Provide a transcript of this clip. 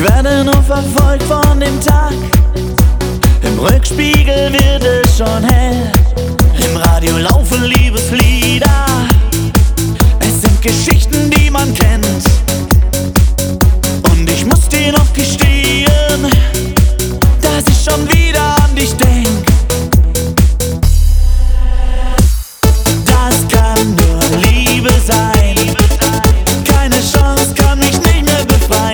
werde nur verfolgt von dem Tag. Im Rückspiegel wird es schon hell.